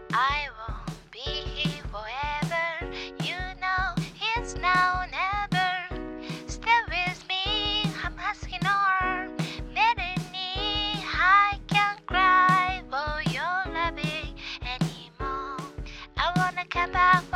I won't be here forever. You know it's now or never. Stay with me, I'm asking all. Merely, I can't cry for your loving anymore. I wanna come back